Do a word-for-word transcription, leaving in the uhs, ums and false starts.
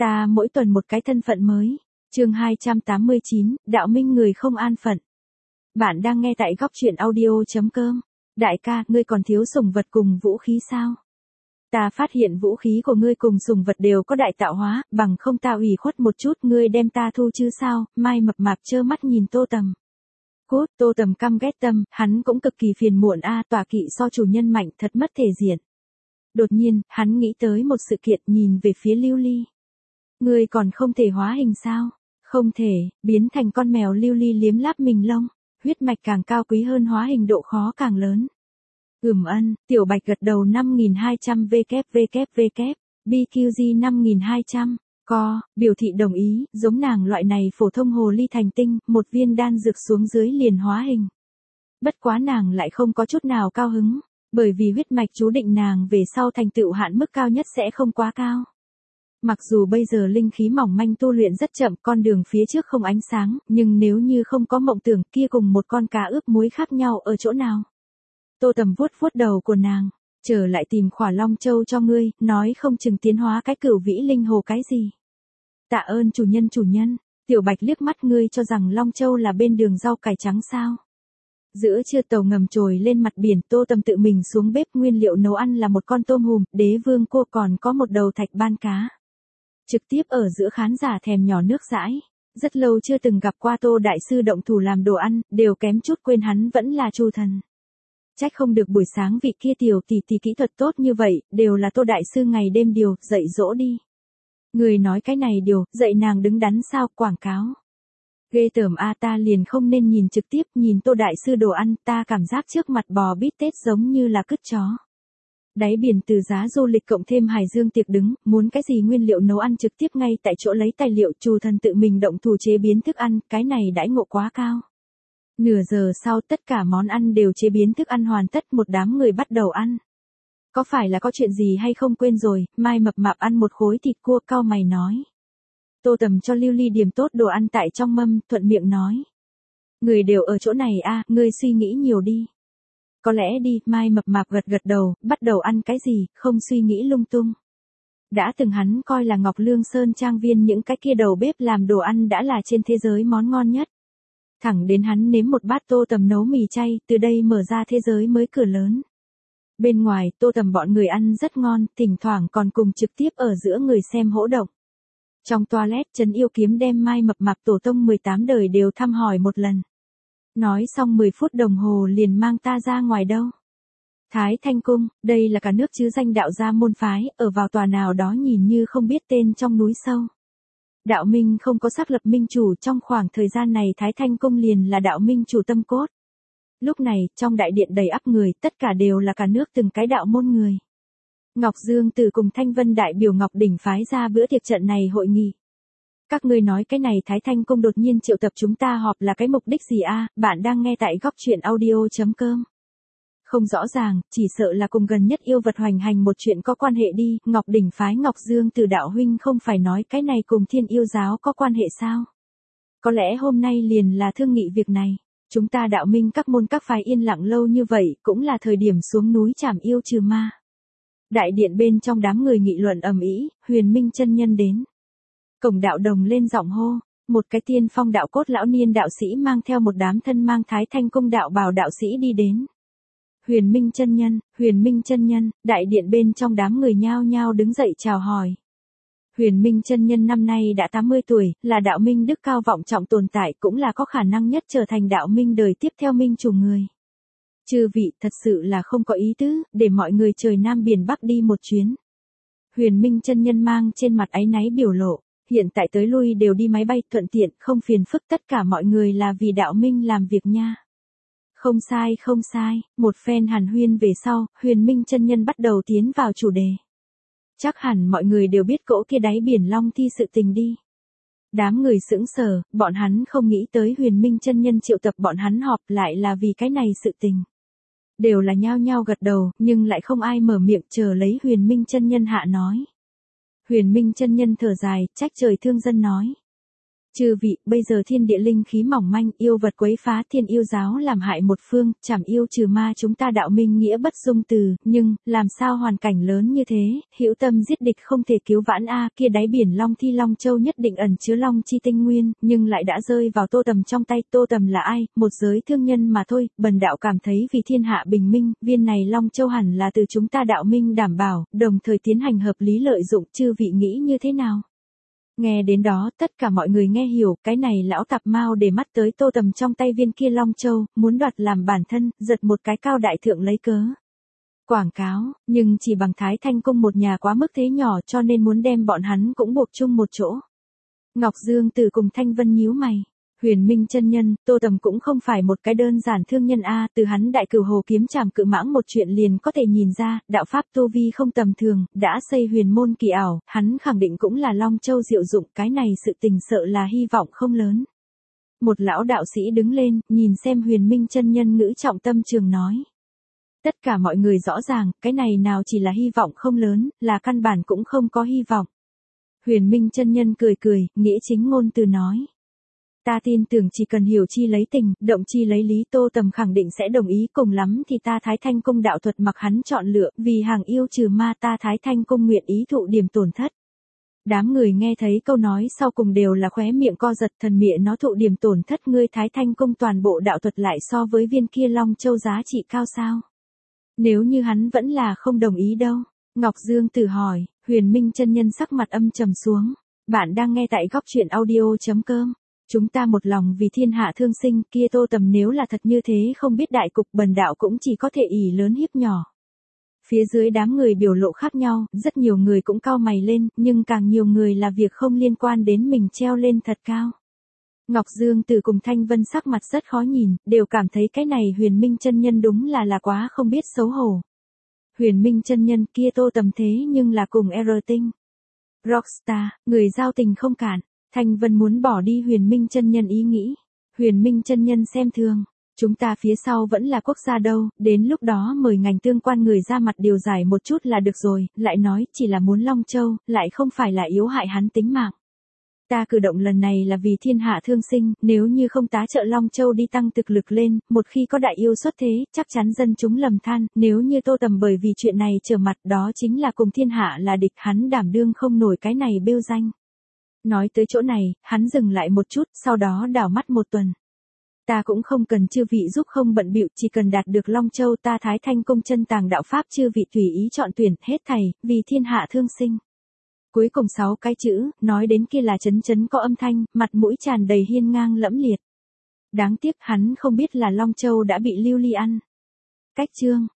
Ta mỗi tuần một cái thân phận mới. Chương hai trăm tám mươi chín, đạo minh người không an phận. Bạn đang nghe tại góc truyện audio chấm com. Đại ca, ngươi còn thiếu sủng vật cùng vũ khí sao? Ta phát hiện vũ khí của ngươi cùng sủng vật đều có đại tạo hóa, bằng không ta ủy khuất một chút ngươi đem ta thu chứ sao? Mai mập mạp trơ mắt nhìn Tô Tầm. Cút, Tô Tầm căm ghét tâm, hắn cũng cực kỳ phiền muộn a, à, tọa kỵ so chủ nhân mạnh thật mất thể diện. Đột nhiên, hắn nghĩ tới một sự kiện, nhìn về phía Lưu Ly. Ngươi còn không thể hóa hình sao? Không thể, biến thành con mèo. Lưu Ly liếm láp mình lông, huyết mạch càng cao quý hơn hóa hình độ khó càng lớn. Ừm ân, Tiểu Bạch gật đầu. Năm nghìn hai trăm vê kép vê kép vê kép, bê quy giê năm nghìn hai trăm, co, biểu thị đồng ý, giống nàng loại này phổ thông hồ ly thành tinh, một viên đan dược xuống dưới liền hóa hình. Bất quá nàng lại không có chút nào cao hứng, bởi vì huyết mạch chú định nàng về sau thành tựu hạn mức cao nhất sẽ không quá cao. Mặc dù bây giờ linh khí mỏng manh tu luyện rất chậm, con đường phía trước không ánh sáng, nhưng nếu như không có mộng tưởng kia cùng một con cá ướp muối khác nhau ở chỗ nào? Tô Tầm vuốt vuốt đầu của nàng, trở lại tìm Khỏa Long Châu cho ngươi, nói không chừng tiến hóa cái cửu vĩ linh hồ cái gì. Tạ ơn chủ nhân chủ nhân. Tiểu Bạch liếc mắt, ngươi cho rằng Long Châu là bên đường rau cải trắng sao? Giữa trưa tàu ngầm trồi lên mặt biển, Tô Tầm tự mình xuống bếp, nguyên liệu nấu ăn là một con tôm hùm, đế vương cô còn có một đầu thạch ban cá. Trực tiếp ở giữa khán giả thèm nhỏ nước dãi. Rất lâu chưa từng gặp qua Tô đại sư động thủ làm đồ ăn, đều kém chút quên hắn vẫn là Chu thần. Trách không được buổi sáng vị kia tiểu tỷ tỷ kỹ thuật tốt như vậy, đều là Tô đại sư ngày đêm điều, dạy dỗ đi. Người nói cái này điều, dạy nàng đứng đắn sao, quảng cáo. Ghê tởm a, ta liền không nên nhìn trực tiếp, nhìn Tô đại sư đồ ăn, ta cảm giác trước mặt bò bít tết giống như là cứt chó. Đáy biển từ giá du lịch cộng thêm hải dương tiệc đứng, muốn cái gì nguyên liệu nấu ăn trực tiếp ngay tại chỗ lấy tài liệu, Chu thần tự mình động thủ chế biến thức ăn, cái này đãi ngộ quá cao. Nửa giờ sau tất cả món ăn đều chế biến thức ăn hoàn tất, một đám người bắt đầu ăn. Có phải là có chuyện gì hay không quên rồi? Mai mập mạp ăn một khối thịt cua cau mày nói. Tô Tầm cho Lưu Ly điểm tốt đồ ăn tại trong mâm, thuận miệng nói. Người đều ở chỗ này a, à, ngươi suy nghĩ nhiều đi. Có lẽ đi, Mai mập mạp gật gật đầu, bắt đầu ăn cái gì, không suy nghĩ lung tung. Đã từng hắn coi là Ngọc Lương Sơn trang viên những cái kia đầu bếp làm đồ ăn đã là trên thế giới món ngon nhất. Thẳng đến hắn nếm một bát Tô Tầm nấu mì chay, từ đây mở ra thế giới mới cửa lớn. Bên ngoài, Tô Tầm bọn người ăn rất ngon, thỉnh thoảng còn cùng trực tiếp ở giữa người xem hỗ động. Trong toilet, Trấn Yêu Kiếm đem Mai mập mạp tổ tông mười tám đời đều thăm hỏi một lần. Nói xong mười phút đồng hồ liền mang ta ra ngoài đâu. Thái Thanh Cung, đây là cả nước chứ danh đạo gia môn phái, ở vào tòa nào đó nhìn như không biết tên trong núi sâu. Đạo minh không có xác lập minh chủ, trong khoảng thời gian này Thái Thanh Cung liền là đạo minh chủ tâm cốt. Lúc này, trong đại điện đầy ắp người, tất cả đều là cả nước từng cái đạo môn người. Ngọc Dương Tử cùng Thanh Vân đại biểu Ngọc Đỉnh phái ra bữa tiệc trận này hội nghị. Các ngươi nói cái này Thái Thanh Cung đột nhiên triệu tập chúng ta họp là cái mục đích gì a? À? Bạn đang nghe tại góc truyện audio chấm com. Không rõ ràng, chỉ sợ là cùng gần nhất yêu vật hoành hành một chuyện có quan hệ đi. Ngọc Đỉnh phái Ngọc Dương Tử đạo huynh không phải nói cái này cùng Thiên Yêu giáo có quan hệ sao? Có lẽ hôm nay liền là thương nghị việc này. Chúng ta đạo minh các môn các phái yên lặng lâu như vậy, cũng là thời điểm xuống núi trảm yêu trừ ma. Đại điện bên trong đám người nghị luận ầm ĩ, Huyền Minh chân nhân đến. Cổng đạo đồng lên giọng hô, một cái tiên phong đạo cốt lão niên đạo sĩ mang theo một đám thân mang Thái Thanh Cung đạo bào đạo sĩ đi đến. Huyền Minh chân nhân, Huyền Minh chân nhân, đại điện bên trong đám người nhao nhao đứng dậy chào hỏi. Huyền Minh chân nhân năm nay đã tám mươi tuổi, là đạo minh đức cao vọng trọng tồn tại, cũng là có khả năng nhất trở thành đạo minh đời tiếp theo minh chủ người. Chư vị, thật sự là không có ý tứ, để mọi người trời Nam biển Bắc đi một chuyến. Huyền Minh chân nhân mang trên mặt áy náy biểu lộ, hiện tại tới lui đều đi máy bay, thuận tiện, không phiền phức, tất cả mọi người là vì đạo minh làm việc nha. Không sai không sai, một phen hàn huyên về sau, Huyền Minh chân nhân bắt đầu tiến vào chủ đề. Chắc hẳn mọi người đều biết cỗ kia đáy biển Long Thi sự tình đi. Đám người sững sờ, bọn hắn không nghĩ tới Huyền Minh chân nhân triệu tập bọn hắn họp lại là vì cái này sự tình. Đều là nhao nhao gật đầu, nhưng lại không ai mở miệng chờ lấy Huyền Minh chân nhân hạ nói. Huyền Minh chân nhân thở dài, trách trời thương dân nói. Chư vị, bây giờ thiên địa linh khí mỏng manh, yêu vật quấy phá, thiên yêu giáo làm hại một phương, trảm yêu trừ ma, chúng ta đạo minh nghĩa bất dung từ, nhưng, làm sao hoàn cảnh lớn như thế, hữu tâm giết địch không thể cứu vãn a, kia đáy biển Long Thi Long Châu nhất định ẩn chứa Long chi tinh nguyên, nhưng lại đã rơi vào Tô Tầm trong tay. Tô Tầm là ai? Một giới thương nhân mà thôi, bần đạo cảm thấy vì thiên hạ bình minh, viên này Long Châu hẳn là từ chúng ta đạo minh đảm bảo, đồng thời tiến hành hợp lý lợi dụng, chư vị nghĩ như thế nào? Nghe đến đó, tất cả mọi người nghe hiểu, cái này lão tạp mao để mắt tới Tô Tầm trong tay viên kia Long Châu, muốn đoạt làm bản thân, giật một cái cao đại thượng lấy cớ. Quảng cáo, nhưng chỉ bằng Thái Thanh Cung một nhà quá mức thế nhỏ cho nên muốn đem bọn hắn cũng buộc chung một chỗ. Ngọc Dương Tử cùng Thanh Vân nhíu mày. Huyền Minh chân nhân, Tô Tầm cũng không phải một cái đơn giản thương nhân a, từ hắn đại cửu hồ kiếm trảm cự mãng một chuyện liền có thể nhìn ra, đạo pháp tu vi không tầm thường, đã xây huyền môn kỳ ảo, hắn khẳng định cũng là Long Châu diệu dụng, cái này sự tình sợ là hy vọng không lớn. Một lão đạo sĩ đứng lên, nhìn xem Huyền Minh chân nhân ngữ trọng tâm trường nói. Tất cả mọi người rõ ràng, cái này nào chỉ là hy vọng không lớn, là căn bản cũng không có hy vọng. Huyền Minh chân nhân cười cười, nghĩa chính ngôn từ nói. Ta tin tưởng chỉ cần hiểu chi lấy tình, động chi lấy lý, Tô Tầm khẳng định sẽ đồng ý, cùng lắm thì ta Thái Thanh Cung đạo thuật mặc hắn chọn lựa, vì hàng yêu trừ ma ta Thái Thanh Cung nguyện ý thụ điểm tổn thất. Đám người nghe thấy câu nói sau cùng đều là khóe miệng co giật, thần mịa nó thụ điểm tổn thất, ngươi Thái Thanh Cung toàn bộ đạo thuật lại so với viên kia Long Châu giá trị cao sao? Nếu như hắn vẫn là không đồng ý đâu? Ngọc Dương Tử hỏi. Huyền Minh chân nhân sắc mặt âm trầm xuống. Bạn đang nghe tại góc truyện audio chấm com. Chúng ta một lòng vì thiên hạ thương sinh, kia Tô Tầm nếu là thật như thế không biết đại cục, bần đạo cũng chỉ có thể ỷ lớn hiếp nhỏ. Phía dưới đám người biểu lộ khác nhau, rất nhiều người cũng cau mày lên, nhưng càng nhiều người là việc không liên quan đến mình treo lên thật cao. Ngọc Dương Tử cùng Thanh Vân sắc mặt rất khó nhìn, đều cảm thấy cái này Huyền Minh chân nhân đúng là là quá không biết xấu hổ. Huyền Minh chân nhân kia Tô Tầm thế nhưng là cùng R tinh. Rockstar, người giao tình không cản. Thanh Vân muốn bỏ đi Huyền Minh chân nhân ý nghĩ. Huyền Minh chân nhân xem thường. Chúng ta phía sau vẫn là quốc gia đâu, đến lúc đó mời ngành tương quan người ra mặt điều giải một chút là được rồi, lại nói chỉ là muốn Long Châu, lại không phải là yếu hại hắn tính mạng. Ta cử động lần này là vì thiên hạ thương sinh, nếu như không tá trợ Long Châu đi tăng thực lực lên, một khi có đại yêu xuất thế, chắc chắn dân chúng lầm than, nếu như Tô Tầm bởi vì chuyện này trở mặt đó chính là cùng thiên hạ là địch, hắn đảm đương không nổi cái này bêu danh. Nói tới chỗ này, hắn dừng lại một chút, sau đó đảo mắt một tuần. Ta cũng không cần chư vị giúp không bận bịu, chỉ cần đạt được Long Châu ta Thái Thanh Cung chân tàng đạo pháp chư vị tùy ý chọn tuyển, hết thảy, vì thiên hạ thương sinh. Cuối cùng sáu cái chữ, nói đến kia là chấn chấn có âm thanh, mặt mũi tràn đầy hiên ngang lẫm liệt. Đáng tiếc hắn không biết là Long Châu đã bị Lưu Ly ăn. Cách chương